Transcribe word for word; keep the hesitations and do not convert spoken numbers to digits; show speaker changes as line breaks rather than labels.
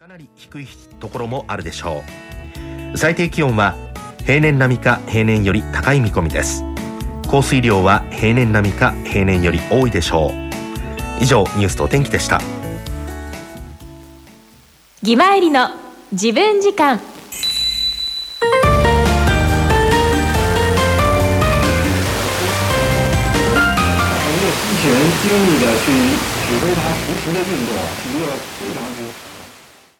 かなり低いところもあるでしょう。最低気温は平年並みか平年より高い見込みです。降水量は平年並みか平年より多いでしょう。以上、ニュースとお天気でした。
義前りの自分時間。
一人经历的去体会它浮浮的运动啊，是一个非常之